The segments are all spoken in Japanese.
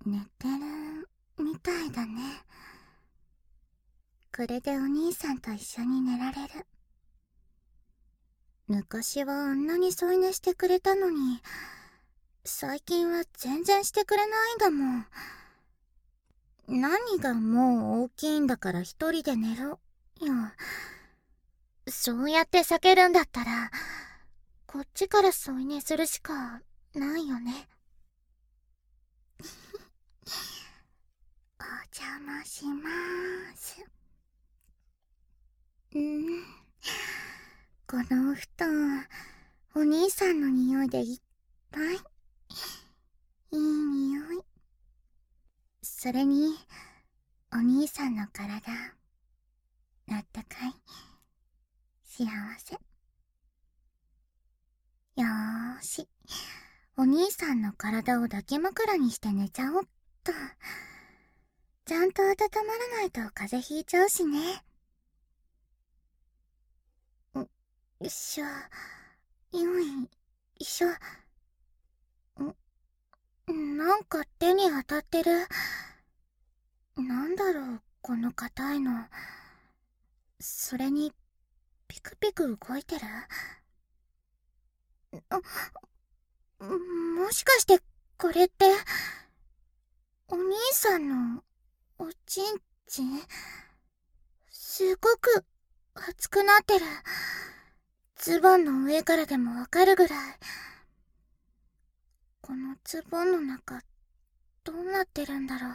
寝てるみたいだね。これでお兄さんと一緒に寝られる。昔はあんなに添い寝してくれたのに、最近は全然してくれないんだもん。何がもう大きいんだから一人で寝ろよ。そうやって避けるんだったら、こっちから添い寝するしかないよね。お邪魔しまーす。このお布団、お兄さんの匂いでいっぱい。いい匂い。それに、お兄さんの体、あったかい。幸せ。よーし。お兄さんの体を抱き枕にして寝ちゃおっと。ちゃんと温まらないと風邪ひいちゃうしね。よいしょ。よいしょ。なんか手に当たってる。なんだろう、この硬いの。それに、ピクピク動いてる。もしかしてこれってお兄さんのおちんちん？すごく熱くなってる。ズボンの上からでもわかるぐらい。このズボンの中どうなってるんだろ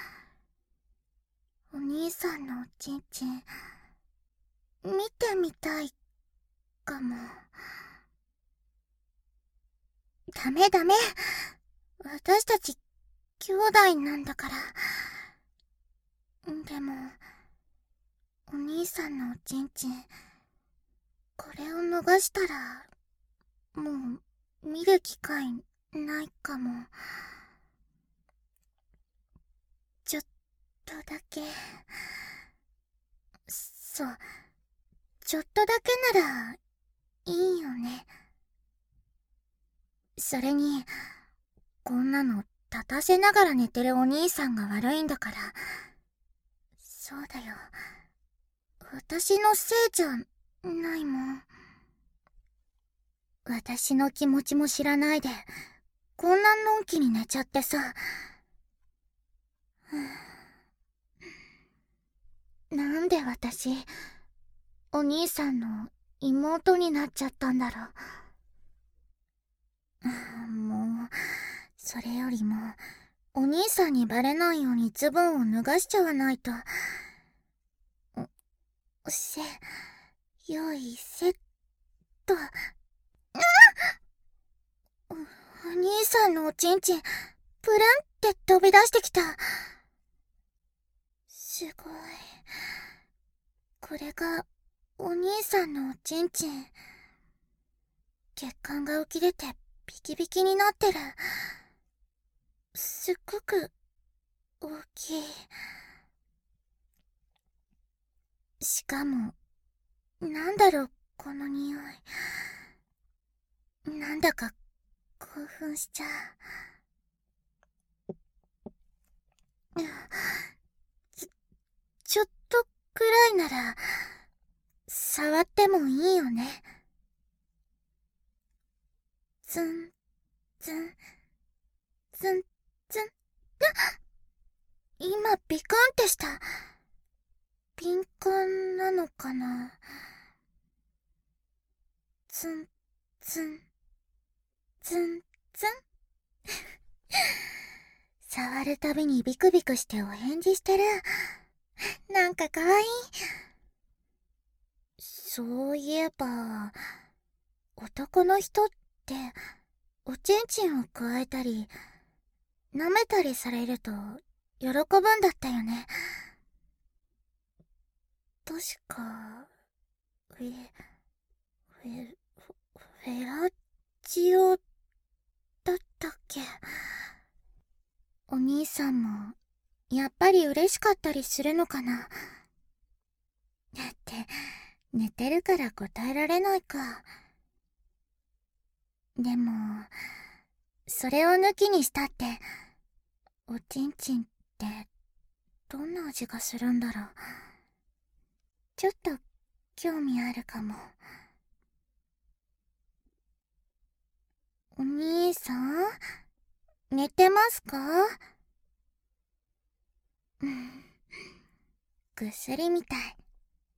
う。お兄さんのおちんちん見てみたいかも。ダメダメ。私たち兄弟なんだから。でも、お兄さんのおちんちん、これを逃したら、もう見る機会ないかも。ちょっとだけ。そう、ちょっとだけならいいよね。それに、こんなの立たせながら寝てるお兄さんが悪いんだから。そうだよ。私のせいじゃないもん。私の気持ちも知らないで、こんなのんきに寝ちゃってさ。なんで私、お兄さんの妹になっちゃったんだろう。もう、それよりも、お兄さんにバレないようにズボンを脱がしちゃわないと。よいセット。お兄さんのおちんちん、プルンって飛び出してきた。すごい。これが、お兄さんのおちんちん。血管が浮き出て、ビキビキになってる。すっごく、大きい。しかも、なんだろう、この匂い。なんだか、興奮しちゃう。ちょっとくらいなら、触ってもいいよね。ツン、ツン、ツン、ツン。今、ビクンってした。敏感なのかな。ツン、ツン、ツン、ツン。触るたびにビクビクしてお返事してる。なんかかわいい。そういえば、男の人って、おちんちんをくわえたり、舐めたりされると、喜ぶんだったよね。確か、フェラチオだったっけ。お兄さんも、やっぱり嬉しかったりするのかな。だって、寝てるから答えられないか。でも、それを抜きにしたって、 おちんちんってどんな味がするんだろう。ちょっと興味あるかも。お兄さん、寝てますか？ぐっすりみたい。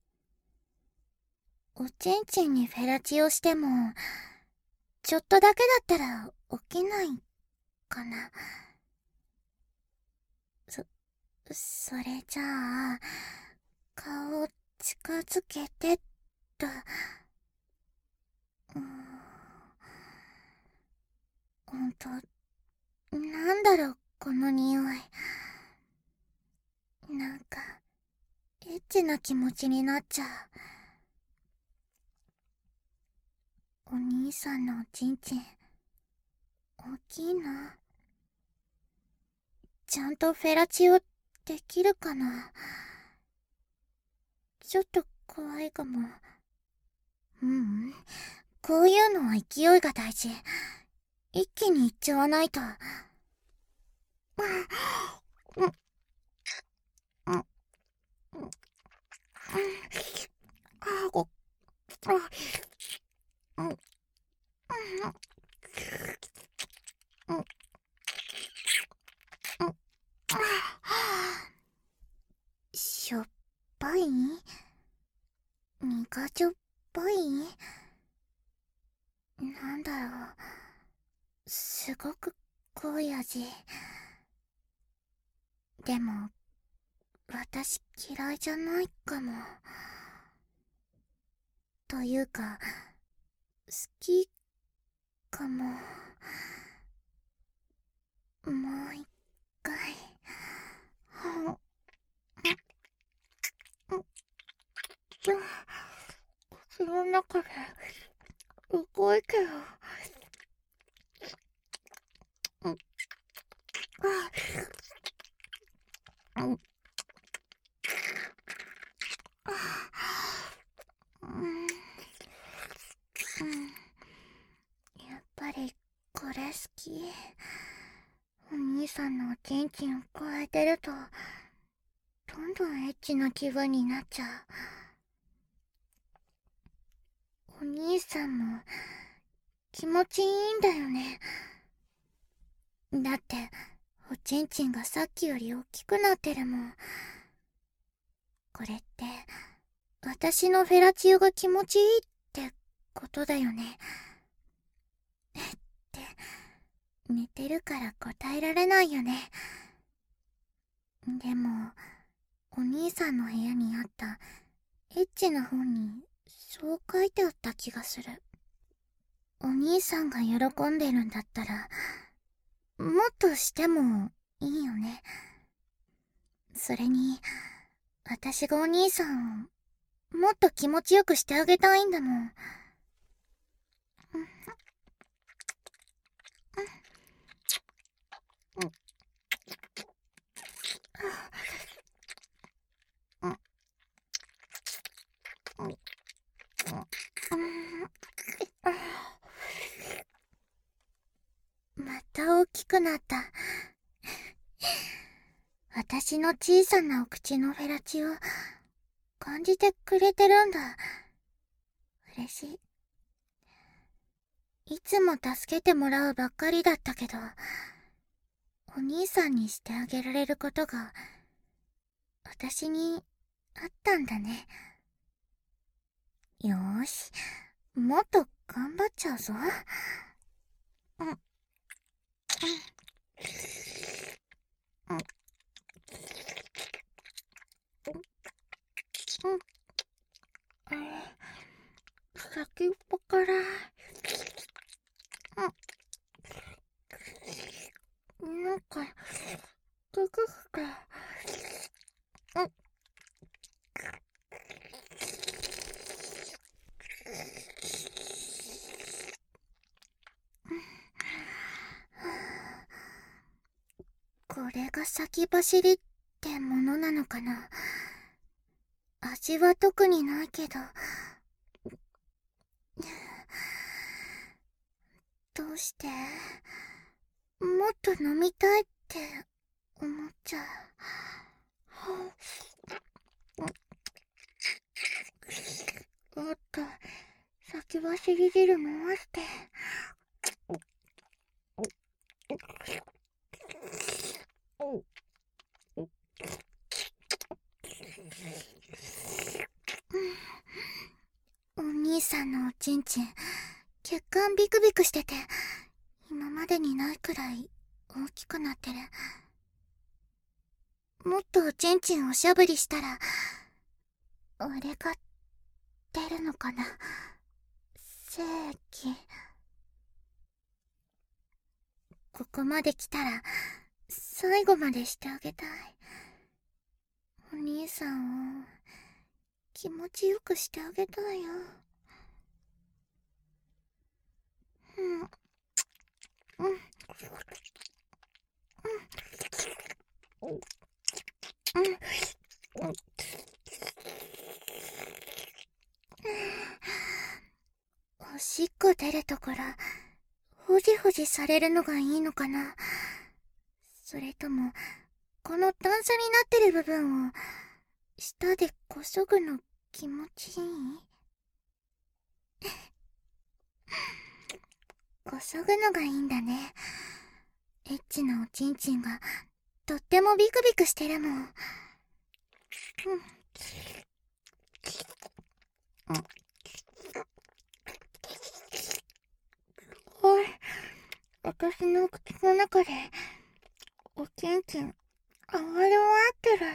おちんちんにフェラチオしても、ちょっとだけだったら起きないかな。それじゃあ、顔近づけてっと。ほんと、なんだろう、この匂い。なんか、エッチな気持ちになっちゃう。お兄さんのおちんちん、大きいな。ちゃんとフェラチオできるかな。ちょっと怖いかも。こういうのは勢いが大事。一気にいっちゃわないと。しょっぱい？苦じょっぱい？なんだろう。すごく濃い味。でも、私嫌いじゃないかも。というか、好きかも。もう一回。口の中で動いてよ。やっぱりこれ好き。お兄さんのおちんちんをくわえてると、どんどんエッチな気分になっちゃう。お兄さんも気持ちいいんだよね。だって、おちんちんがさっきより大きくなってるもん。これって、私のフェラチオが気持ちいいってことだよね。って、寝てるから答えられないよね。でも、お兄さんの部屋にあったエッチな本にそう書いてあった気がする。お兄さんが喜んでるんだったら、もっとしてもいいよね。それに、私がお兄さんをもっと気持ちよくしてあげたいんだもん。また大きくなった。私の小さなお口のフェラチを感じてくれてるんだ。嬉しい。いつも助けてもらうばっかりだったけど、お兄さんにしてあげられることが、私にあったんだね。よーし、もっと頑張っちゃうぞ。先っぽから、なんか、グググが、これが先走りってものなのかな。味は特にないけど、どうして、もっと飲みたいって思っちゃう。おっと、先走り汁回して。お兄さんのおちんちん、血管ビクビクしてて、今までにないくらい大きくなってる。もっとおちんちんおしゃぶりしたら、あれが出るのかな。精液。ここまで来たら、最後までしてあげたい。お兄さんを気持ちよくしてあげたいよ。おしっこ出るところ、ほじほじされるのがいいのかな。それとも、この段差になってる部分を、舌でこそぐの気持ちいい？こそぐのがいいんだね。エッチなおちんちんが、とってもビクビクしてるもん。おい、私の口の中で、おちんちん、暴れ回ってる。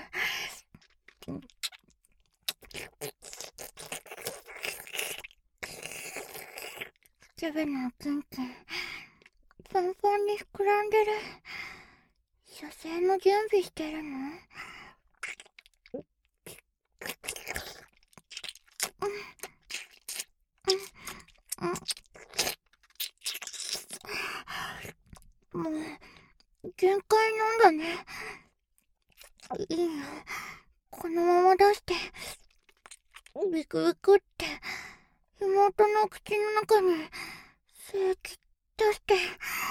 ジャベのおちんちん、パンパンに膨らんでる。射精の準備してるの？もう、限界なんだね。いいよ。このまま出して、ビクビクって、妹の口の中に、精液出して。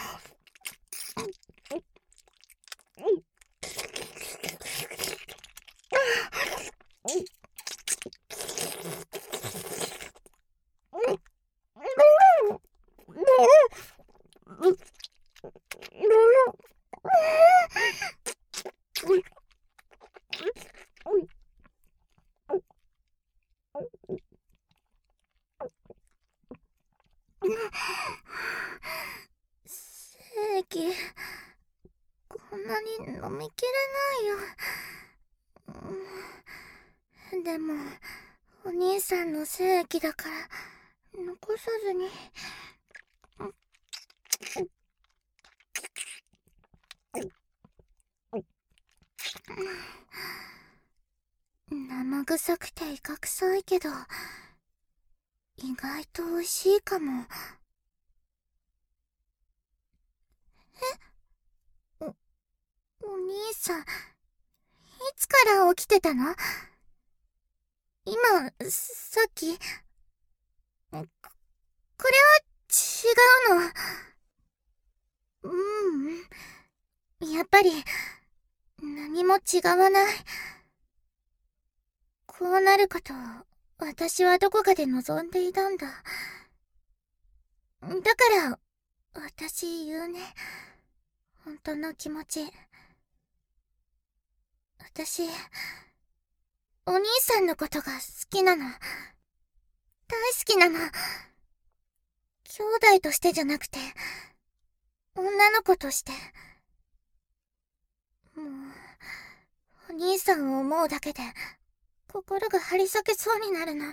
精液、こんなに飲みきれないよ。でも、お兄さんの精液だから、残さずに。生臭くてイカ臭いけど、意外と美味しいかも。お兄さん、いつから起きてたの？今、さっき、これは違うの。やっぱり、何も違わない。こうなることを、私はどこかで望んでいたんだ。だから、私言うね。本当の気持ち。私、お兄さんのことが好きなの。大好きなの。兄弟としてじゃなくて、女の子として。もう、お兄さんを思うだけで、心が張り裂けそうになるの。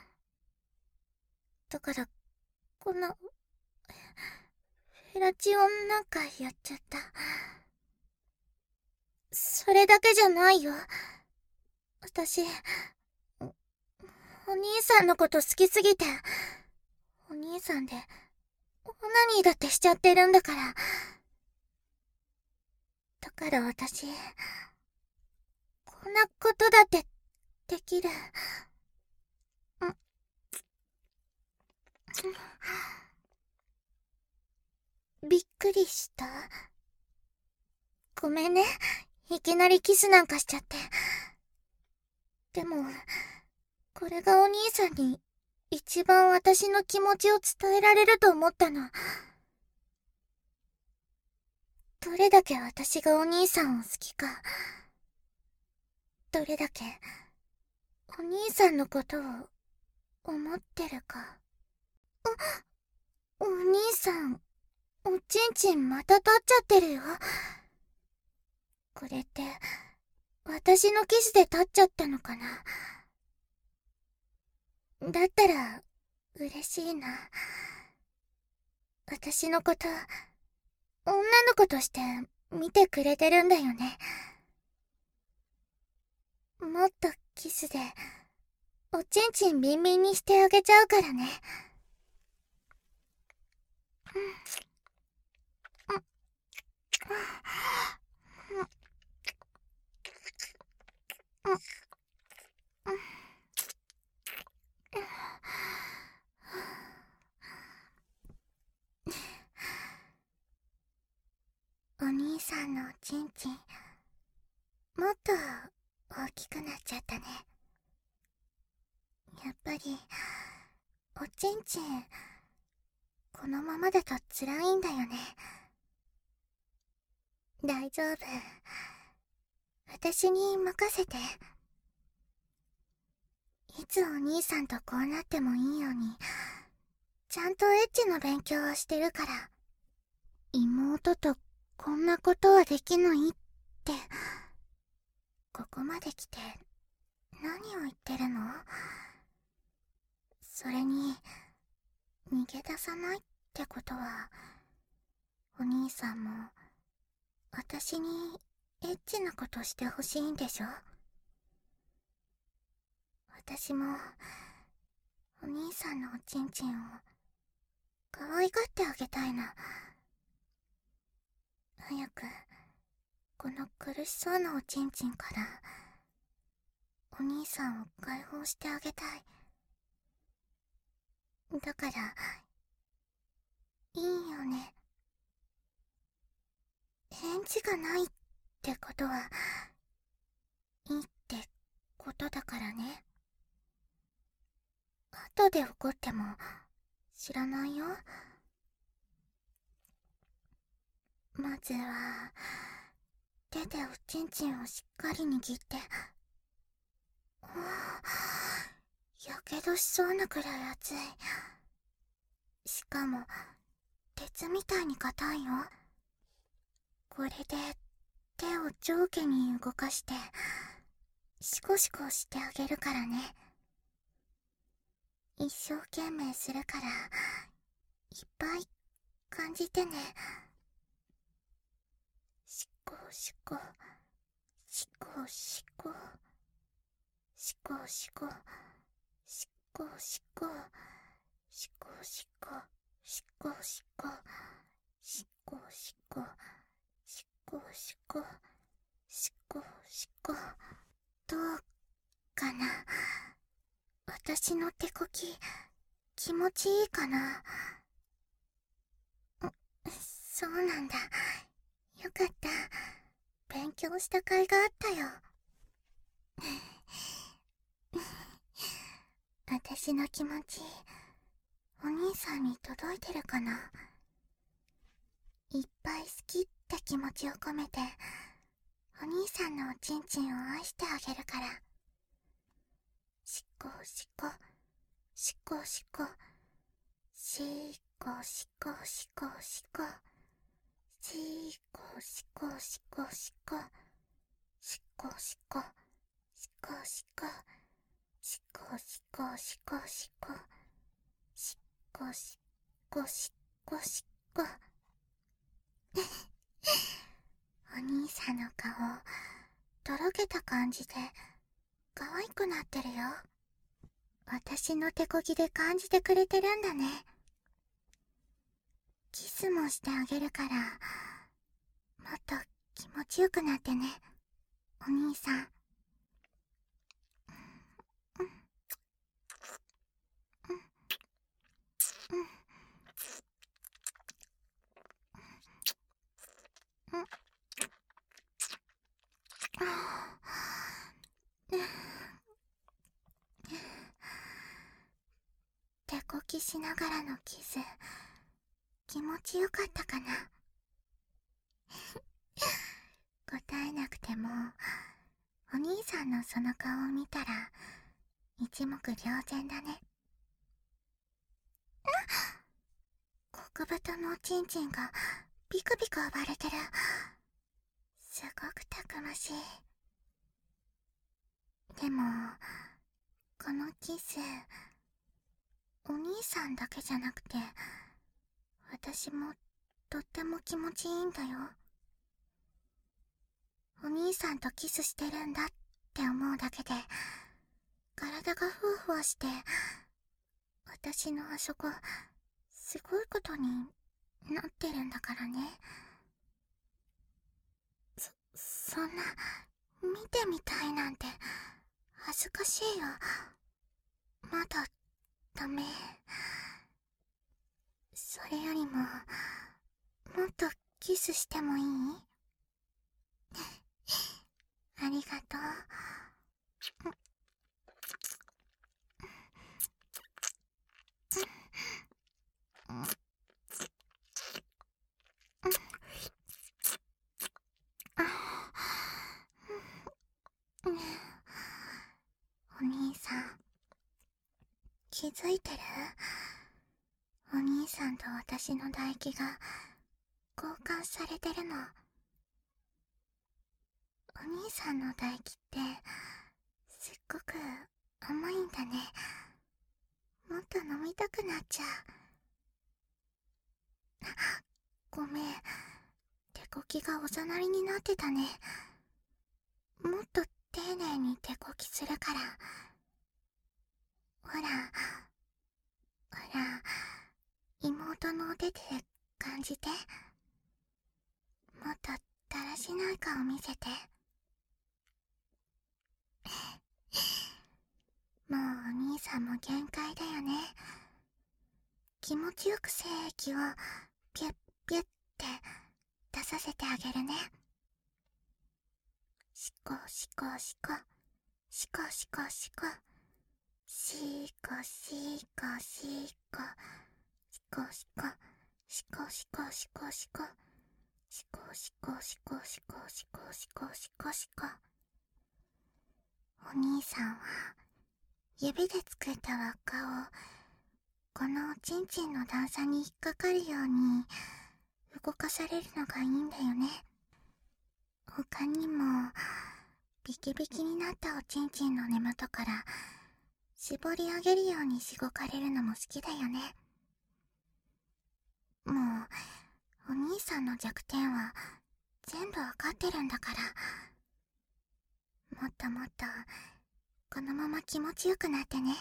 だから、この、フェラチオンなんかやっちゃった。それだけじゃないよ。私、お兄さんのこと好きすぎて、お兄さんで、オナニーだってしちゃってるんだから。だから私、こんなことだってできる。びっくりした？ごめんね。 いきなりキスなんかしちゃって。でも、これがお兄さんに一番私の気持ちを伝えられると思ったの。どれだけ私がお兄さんを好きか、どれだけお兄さんのことを思ってるか。お兄さん、おちんちんまた立っちゃってるよ。これって、私のキスで立っちゃったのかな。だったら、嬉しいな。私のこと、女の子として見てくれてるんだよね。もっとキスで、おちんちんビンビンにしてあげちゃうからね。お兄さんのおちんちん、もっと大きくなっちゃったね。やっぱり、おちんちん、このままだと辛いんだよね。大丈夫。私に任せて。いつお兄さんとこうなってもいいように、ちゃんとエッチの勉強をしてるから。妹とこんなことはできないって、ここまで来て何を言ってるの？それに、逃げ出さないってことは、お兄さんも私にエッチなことしてほしいんでしょ？私もお兄さんのおちんちんを可愛がってあげたいな。早くこの苦しそうなおちんちんからお兄さんを解放してあげたい。だからいいよね。返事がないってことはいいってことだからね。後で怒っても知らないよ。まずは手でおちんちんをしっかり握って、やけどしそうなくらい熱い。しかも鉄みたいに硬いよ。これで手を上下に動かしてシコシコしてあげるからね。一生懸命するからいっぱい感じてね。シコシコシコシコシコシコシコシコシコシコシコシコシコシコシコシコシコシコ。どうかな？私の手こき気持ちいいかな？そうなんだ。よかった。勉強した甲斐があったよ。私の気持ち、お兄さんに届いてるかな？いっぱい好きって気持ちを込めて、お兄さんのおちんちんを愛してあげるから。シコシコ、シコシコ、シコシコシコシコ、シコシコシコシコ、シコシコ、シコシコ、シコシコシコシコ、シコシコシコシコ。お兄さんの顔、とろけた感じで可愛くなってるよ。私の手こぎで感じてくれてるんだね。キスもしてあげるから、もっと気持ちよくなってね、お兄さん。 しながらのキス、気持ちよかったかな。答えなくても、お兄さんのその顔を見たら、一目瞭然だね。極太のおちんちんがビクビク暴れてる。すごくたくましい。でも、このキス、お兄さんだけじゃなくて、私もとっても気持ちいいんだよ。お兄さんとキスしてるんだって思うだけで、体がふわふわして、私のあそこ、すごいことになってるんだからね。そんな、見てみたいなんて、恥ずかしいよ。まだ、ダメ。それよりも、もっとキスしてもいい？ありがとう。お兄さん、気づいてる？お兄さんと私の唾液が交換されてるの。お兄さんの唾液ってすっごく甘いんだね。もっと飲みたくなっちゃう。ごめん、手こきがおざなりになってたね。もっと丁寧に手こきするから。ほら、ほら、妹のお手で感じて。もっとだらしない顔見せて。もうお兄さんも限界だよね。気持ちよく精液をピュッピュッって出させてあげるね。しこしこしこ、しこしこしこ、しこしこしこ、しこしこ、しこしこしこしこ、しこしこしこしこしこしこしこしこ。お兄さんは指で作った輪っかをこのおちんちんの段差に引っかかるように動かされるのがいいんだよね。他にもビキビキになったおちんちんの根元から絞り上げるようにしごかれるのも好きだよね。もうお兄さんの弱点は全部わかってるんだから、もっともっとこのまま気持ちよくなってね。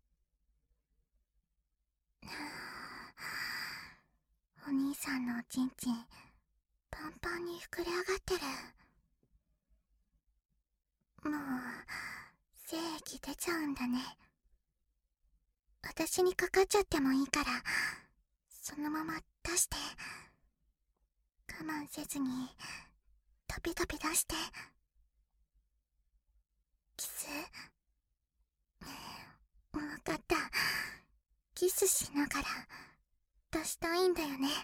お兄さんのおちんちんパンパンに膨れ上がってる。もう精液出ちゃうんだね。私にかかっちゃってもいいから、そのまま出して。我慢せずにたびたび出して。キス？わかった。キスしながら出したいんだよね。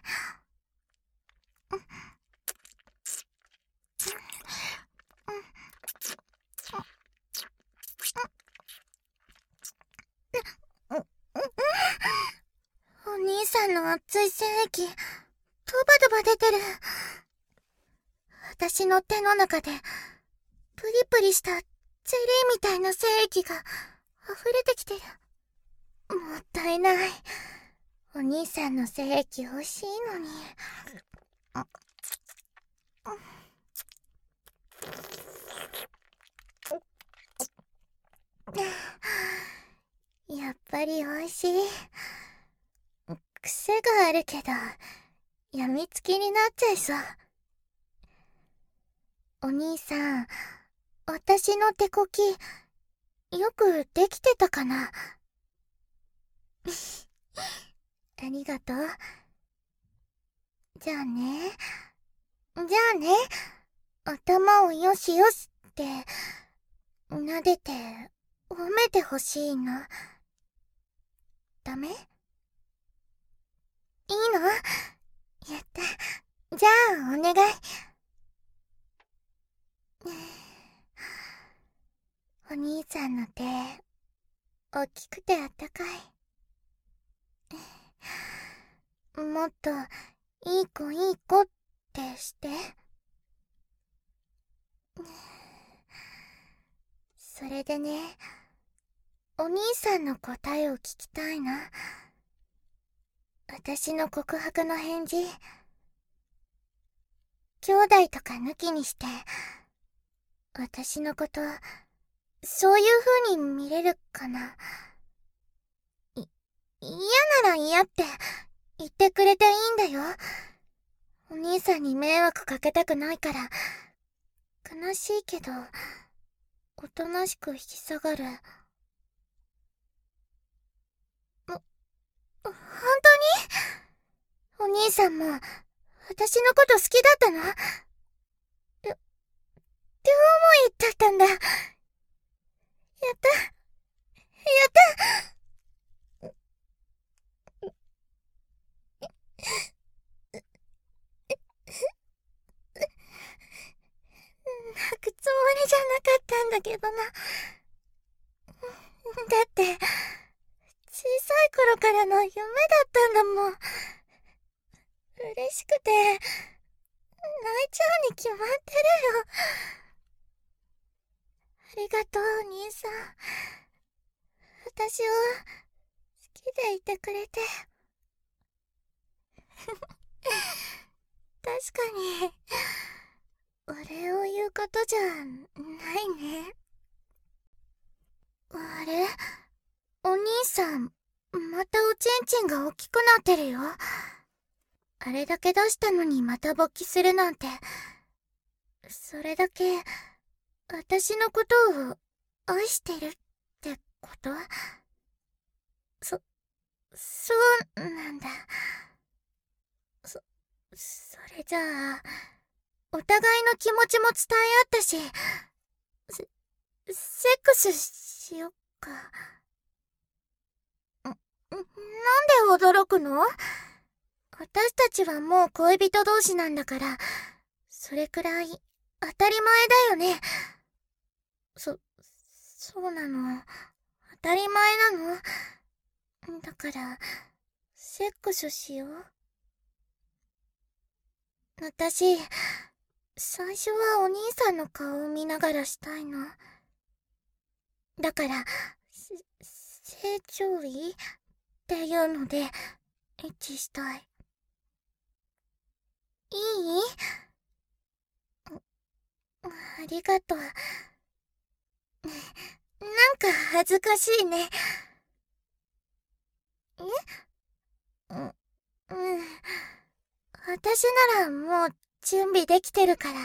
お兄さんの熱い精液、ドバドバ出てる。私の手の中で、プリプリしたゼリーみたいな精液が溢れてきてる。もったいない。お兄さんの精液美味しいのに。やっぱり美味しい。癖があるけど、やみつきになっちゃいそう。お兄さん、私の手こき、よくできてたかな？ありがとう。じゃあね。頭をよしよしって、撫でて、褒めてほしいの。ダメ？ いいの？やった。じゃあ、お願い。お兄さんの手、大きくてあったかい。もっと、いい子いい子ってして。それでね、お兄さんの答えを聞きたいな。私の告白の返事。兄弟とか抜きにして、私のこと、そういう風に見れるかな。嫌なら嫌って言ってくれていいんだよ。お兄さんに迷惑かけたくないから。悲しいけど、おとなしく引き下がる。本当に？お兄さんも、私のこと好きだったの？両思いだったんだ。やった。やった泣くつもりじゃなかったんだけどな。だって、小さい頃からの夢だったんだもん。嬉しくて、泣いちゃうに決まってるよ。ありがとう、お兄さん。私を好きでいてくれて。確かに、お礼を言うことじゃないね。あれ？お兄さん、またおちんちんが大きくなってるよ。あれだけ出したのにまた勃起するなんて、それだけ、私のことを愛してるってこと？そうなんだ。それじゃあ、お互いの気持ちも伝え合ったし、セックスしよっか。なんで驚くの？私たちはもう恋人同士なんだから、それくらい当たり前だよね。そうなの。当たり前なの。だから、セックスしよう。私、最初はお兄さんの顔を見ながらしたいの。だから、成長位っていうので、エッチしたい。いい？ありがとう。なんか恥ずかしいね。うん。私ならもう準備できてるから。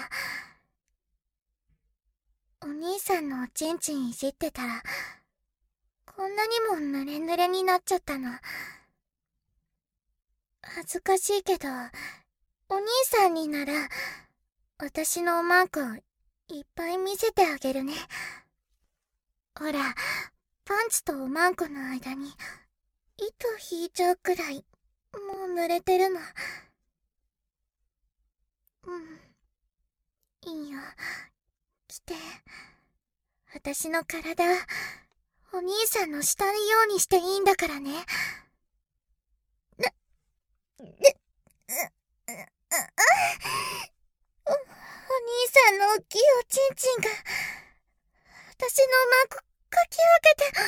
お兄さんのおちんちんいじってたら、こんなにも濡れ濡れになっちゃったの。恥ずかしいけど、お兄さんになら、私のおまんこいっぱい見せてあげるね。ほら、パンツとおまんこの間に、糸引いちゃうくらい、もう濡れてるの。いいよ。来て。私の体、お兄さんのしたいようにしていいんだからね。お兄さんの大きいおちんちんが、私のマンコかき分けて、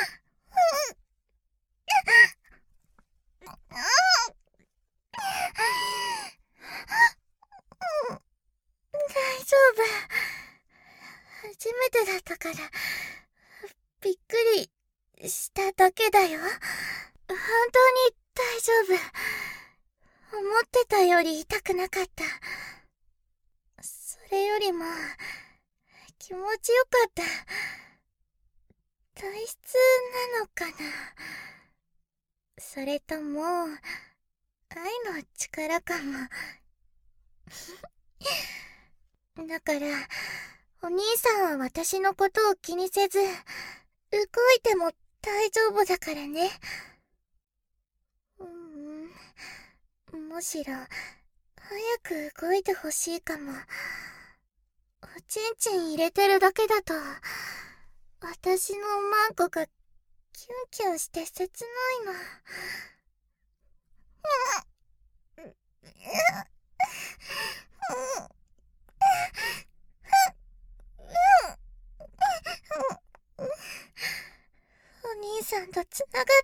大丈夫。初めてだったから、びっくりしただけだよ。本当に大丈夫。思ってたより痛くなかった。それよりも、気持ちよかった。体質なのかな。それとも、愛の力かも。だから、お兄さんは私のことを気にせず、動いても大丈夫だからね。 むしろ、早く動いてほしいかも。おちんちん入れてるだけだと、私のおまんこがキュンキュンして切ないの。お兄さんとつながって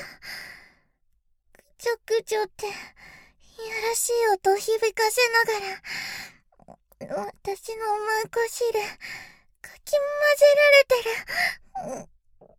る。ぐちょぐちょっていやらしい音を響かせながら、私のおまんこ汁かき混ぜられてる。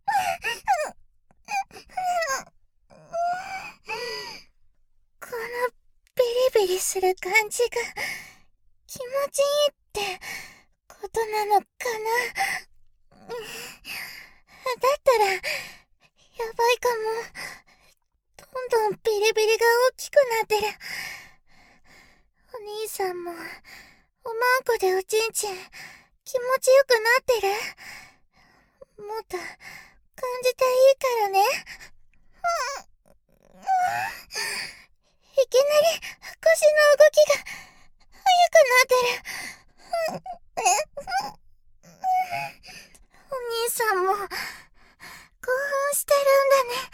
このビリビリする感じが気持ちいいってことなのかな。だったらやばいかも。どんどんビリビリが大きくなってる。お兄さんもおまんこでおちんちん気持ちよくなってる？もっと感じていいからね。いきなり腰の動きが速くなってる。お兄さんも興奮してるんだね。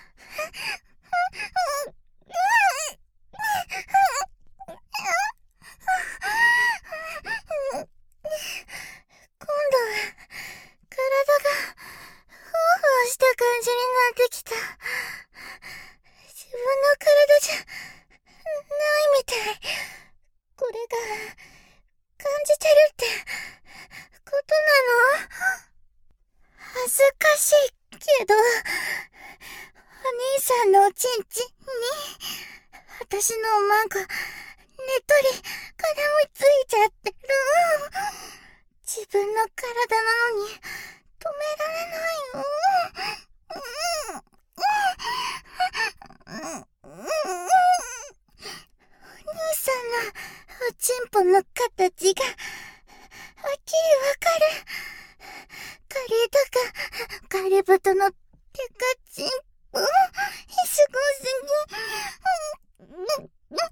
今度は体がふわふわした感じになってきた。自分の体じゃないみたい。これが感じてるってことなの？恥ずかしいけど、お兄さんのおちんちんに私のおまんこねっとり絡みついちゃってる。自分の体なのに止められないよ。お兄さんのおちんぽの形がはっきりわかる。カレーとかガレブトのテカチンポすごすぎ。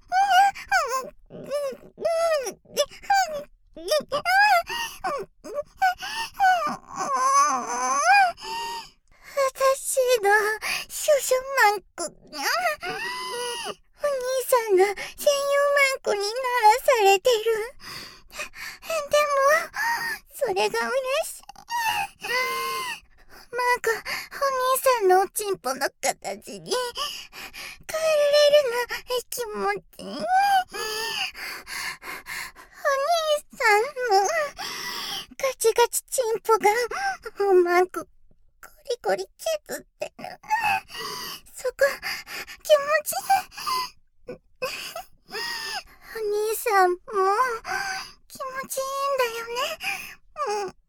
私の少々マンコがお兄さんの専用マンコにならされてる。でもそれが嬉しい。マンコ、お兄さんのおちんぽの形に変えられるの気持ちいい。お兄さんのガチガチチンポがおまんこゴリゴリ削ってる。そこ気持ちいい。お兄さんも気持ちいいんだよね。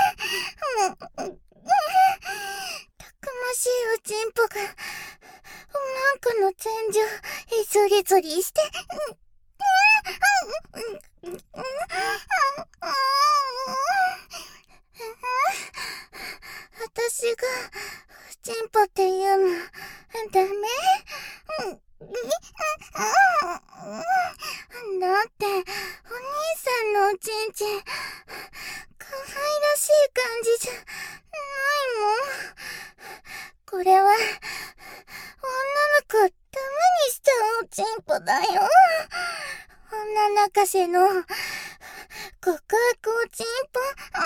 たくましいおちんぽがおまんこの天井へゾリゾリして私がおちんぽって言うのダメ？だってお兄さんのおちんちん可愛らしい感じじゃないもん。これは女の子をダメにしちゃうおちんぽだよ。女泣かせの告白おちんぽ。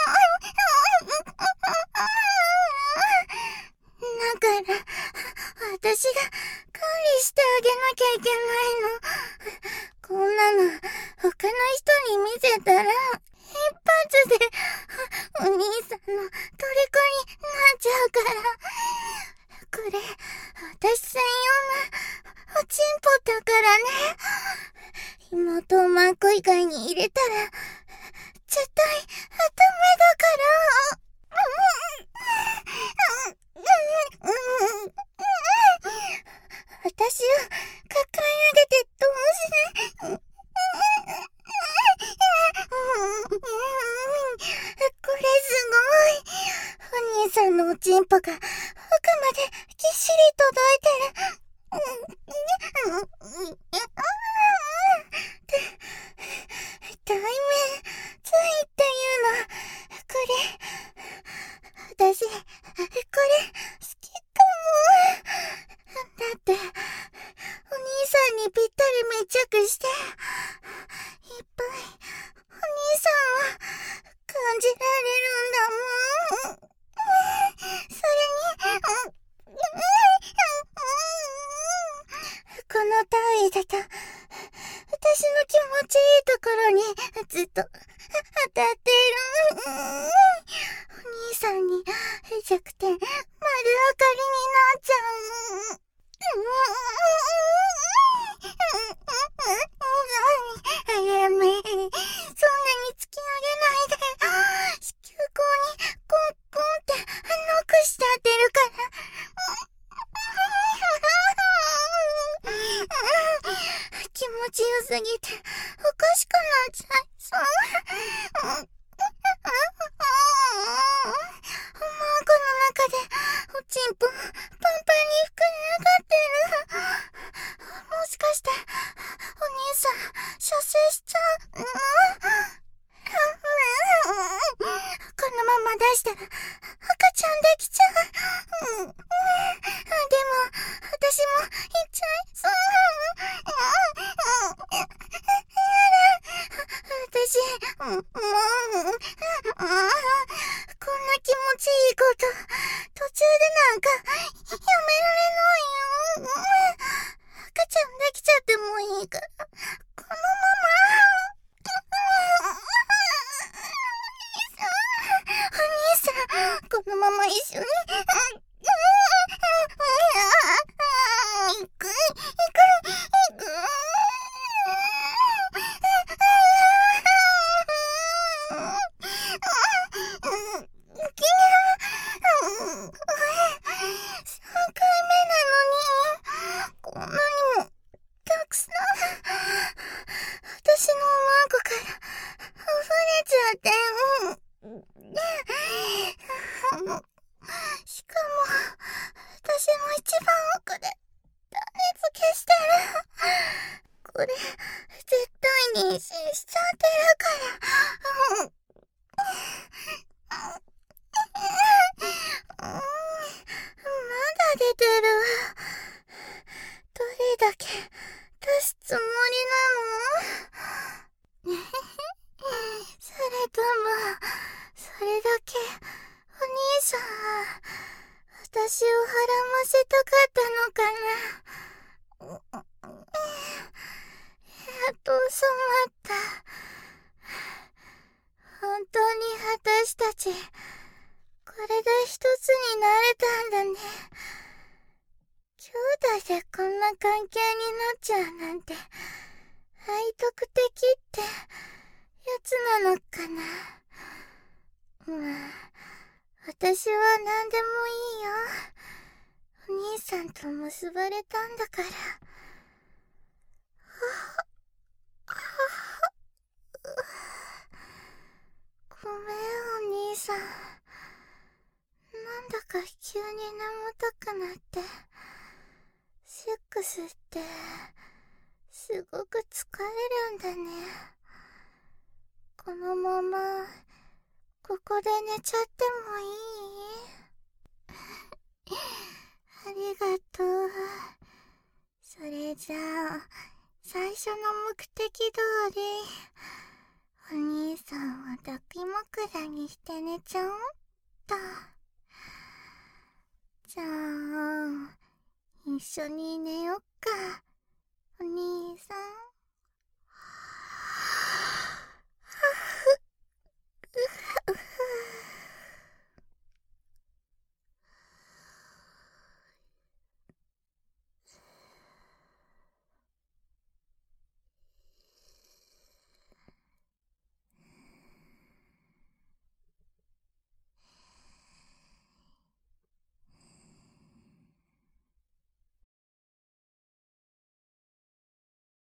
だから私が管理してあげなきゃいけないの。こんなの他の人に見せたら一発でお兄さんの虜になっちゃうから。これ私専用のおちんぽだからね。妹をまんこ以外に入れたら絶対ダメだから。私を抱え上げてどうしてこれすごい。お兄さんのおちんぽが奥までぎっしり届いてる。 題名ついっていうの、これ、私、これ、好きかも。だって、お兄さんにぴったり密着して、いっぱい、お兄さんを感じられるんだもん。それに、この単位だと、私の気持ちいいところにずっと当たっている。お兄さんに弱点、丸分かりになっちゃう。やめ、そんなに突き上げないで。子宮口にコンコンってノックしちゃってるから。気持ちよすぎておかしくなっちゃいそう。おまんこの中でおちんぽパンパンに膨れ上がってる。もしかしてお兄さん射精しちゃう？このまま出したら赤ちゃんできちゃう。でも私も行っちゃいそう。私、こんな気持ちいいこと、途中でなんか、やめられないよ。赤ちゃんできちゃってもいいから、このまま。お兄さん、このまま一緒に。行く。3回目なのに、こんなにもたくさん、私のおまんこから溢れちゃって、しかも、私も一番奥で種付けしてる。これ、絶対妊娠しちゃってるから。まだ出てる。どれだけ出すつもりなの？それとも、それだけお兄さんは私を孕ませたかったのかな？やっと収まった。本当に私たち、これで一つになれたんだね。兄弟でこんな関係になっちゃうなんて、背徳的ってやつなのかな。まあ、私は何でもいいよ。お兄さんと結ばれたんだから。ごめん、お兄さん。なんだか急に眠たくなって。セックスって、すごく疲れるんだね。このまま、ここで寝ちゃってもいい？ありがとう。それじゃあ、最初の目的通り、お兄さんを抱き枕にして寝ちゃおうっと。じゃあ、一緒に寝よっか、お兄さん。